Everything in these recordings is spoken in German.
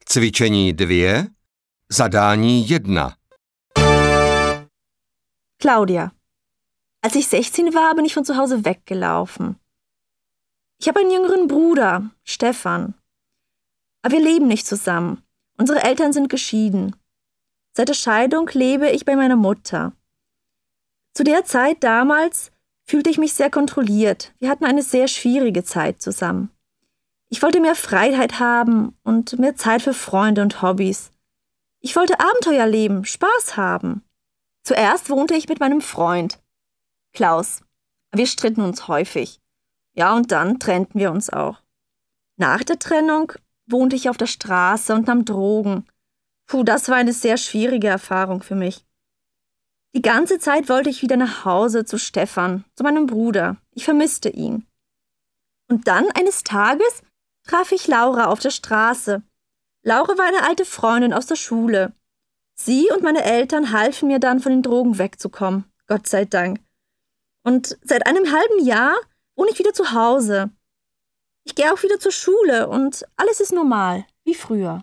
Cvičení 2, Zadání 1. Claudia. Als ich 16 war, bin ich von zu Hause weggelaufen. Ich habe einen jüngeren Bruder, Stefan. Aber wir leben nicht zusammen. Unsere Eltern sind geschieden. Seit der Scheidung lebe ich bei meiner Mutter. Zu der Zeit damals fühlte ich mich sehr kontrolliert. Wir hatten eine sehr schwierige Zeit zusammen. Ich wollte mehr Freiheit haben und mehr Zeit für Freunde und Hobbys. Ich wollte Abenteuer leben, Spaß haben. Zuerst wohnte ich mit meinem Freund, Klaus. Wir stritten uns häufig. Ja, und dann trennten wir uns auch. Nach der Trennung wohnte ich auf der Straße und nahm Drogen. Das war eine sehr schwierige Erfahrung für mich. Die ganze Zeit wollte ich wieder nach Hause zu Stefan, zu meinem Bruder. Ich vermisste ihn. Und dann eines Tages traf ich Laura auf der Straße. Laura war eine alte Freundin aus der Schule. Sie und meine Eltern halfen mir dann, von den Drogen wegzukommen. Gott sei Dank. Und seit einem halben Jahr wohne ich wieder zu Hause. Ich gehe auch wieder zur Schule und alles ist normal, wie früher.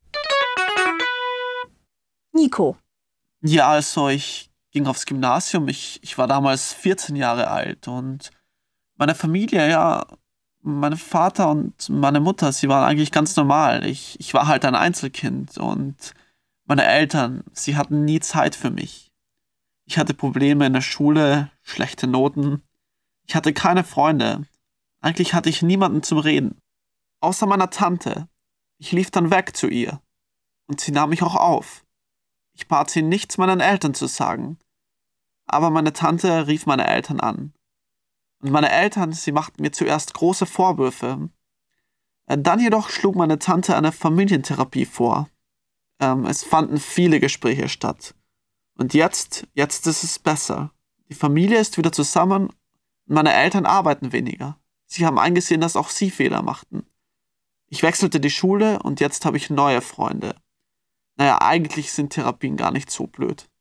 Nico. Ja, also ich ging aufs Gymnasium. Ich war damals 14 Jahre alt und meine Familie, ja, mein Vater und meine Mutter, sie waren eigentlich ganz normal. Ich war halt ein Einzelkind und meine Eltern, sie hatten nie Zeit für mich. Ich hatte Probleme in der Schule, schlechte Noten. Ich hatte keine Freunde. Eigentlich hatte ich niemanden zum Reden. Außer meiner Tante. Ich lief dann weg zu ihr. Und sie nahm mich auch auf. Ich bat sie, nichts meinen Eltern zu sagen. Aber meine Tante rief meine Eltern an. Und meine Eltern, sie machten mir zuerst große Vorwürfe. Dann jedoch schlug meine Tante eine Familientherapie vor. Es fanden viele Gespräche statt. Und jetzt ist es besser. Die Familie ist wieder zusammen und meine Eltern arbeiten weniger. Sie haben eingesehen, dass auch sie Fehler machten. Ich wechselte die Schule und jetzt habe ich neue Freunde. Naja, eigentlich sind Therapien gar nicht so blöd.